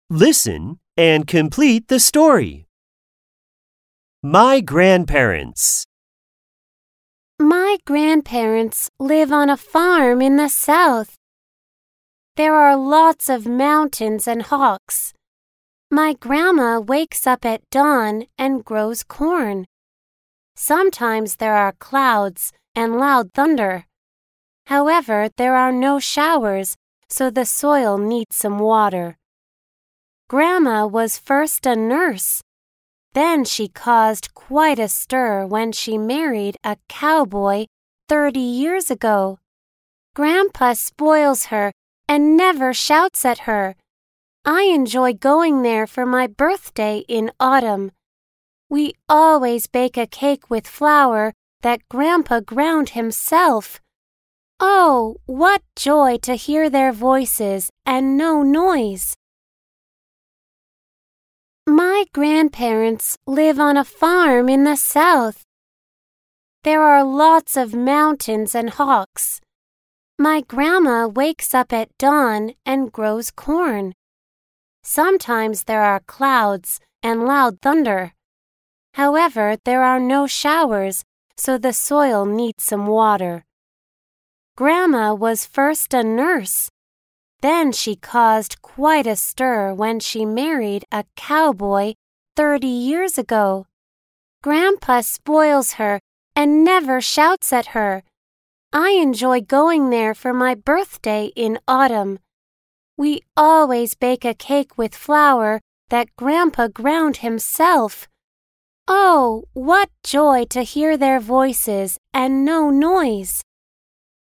Listen and complete the story. My grandparents. My grandparents live on a farm in the south. There are lots of mountains and hawks. My grandma wakes up at dawn and grows corn. Sometimes there are clouds and loud thunder. However, there are no showers, so the soil needs some water. Grandma was first a nurse. Then she caused quite a stir when she married a cowboy 30 years ago. Grandpa spoils her and never shouts at her. I enjoy going there for my birthday in autumn. We always bake a cake with flour that Grandpa ground himself. Oh, what joy to hear their voices and no noise! My grandparents live on a farm in the south. There are lots of mountains and hawks. My grandma wakes up at dawn and grows corn. Sometimes there are clouds and loud thunder. However, there are no showers, so the soil needs some water. Grandma was first a nurse. Then she caused quite a stir when she married a cowboy 30 years ago. Grandpa spoils her and never shouts at her. I enjoy going there for my birthday in autumn. We always bake a cake with flour that Grandpa ground himself. Oh, what joy to hear their voices and no noise!